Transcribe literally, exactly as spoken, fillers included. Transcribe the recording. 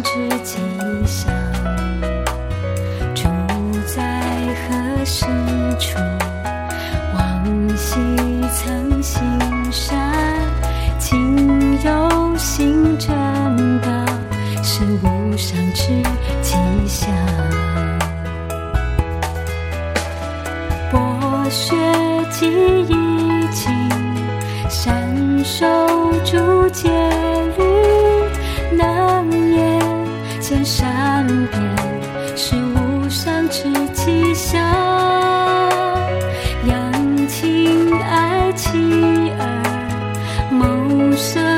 知吉祥，住在何时处？往昔曾行善，今有行正道，是无上之吉祥。博学技艺勤，善守诸戒律，能言见善辩，是无上之吉祥。养亲爱妻儿，谋生